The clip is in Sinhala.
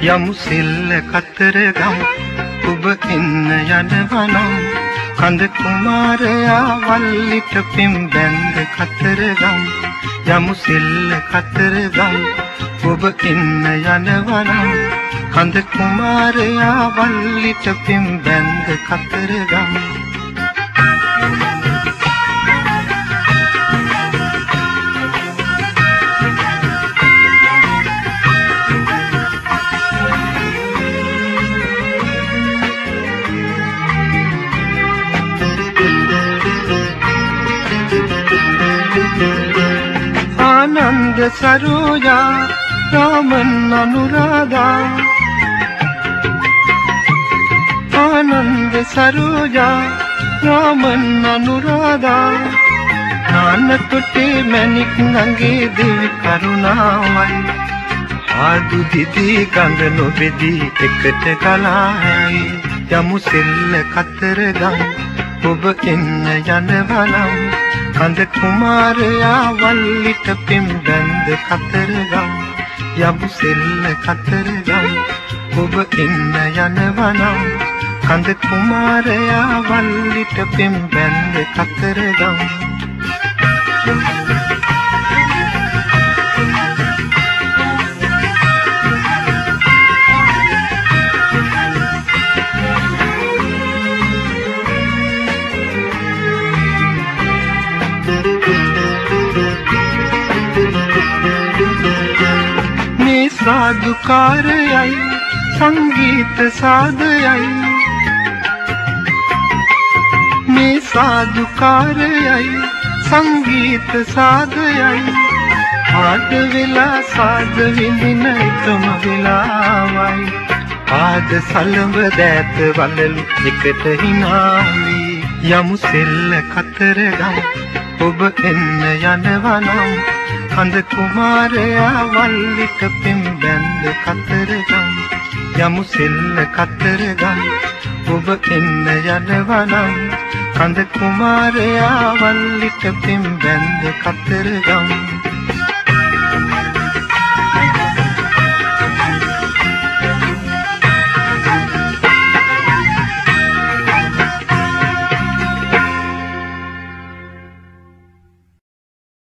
යමු සෙල්ල කතරගම ඔබ එන්න යනවනම් කඳ කුමාරයා වල්ලිට පිම් බැන්ද කතරගම යමු සෙල්ල කතරගම ඔබ එන්න යනවනම් කඳ කුමාරයා වල්ලිට පිම් බැන්ද කතරගම ආනන්ද සරෝජා රාමන් අනුරාධා ආනන්ද සරෝජා රාමන් අනුරාධා නානතොටේ මැණික් නංගේ දෙවි කරුණාවයි ආදු දිදී ගඟ නොබෙදී එකට ගලායි යමු සෙල්ල කතරගම ඔබ එන්න යනවනම් කඳ කුමාරයා වල්ලිට පිම් බැන්ද කතරගම යමු සෙල්ල කතරගම ඔබ එන්න යනවනම් කඳ කුමාරයා වල්ලිට පිම් බැන්ද කතරගම සාදුකාරයයි සංගීත සාදයයි මේ සාදුකාරයයි සංගීත සාදයයි ආද වෙලා සාද විඳින එකම වෙලාවයි ආද සලඹ දෑත වලලු එකට හිනාවි යමු සෙල්ල කතරගම ඔබ එන්න යනවනම් කඳ කුමාරයා වල්ලිට පිම් බැන්ද කතරගම යමු සෙල්ල කතරගම ඔබ එන්න යනවනම් කඳ කුමාරයා වල්ලිට පිම් බැන්ද කතරගම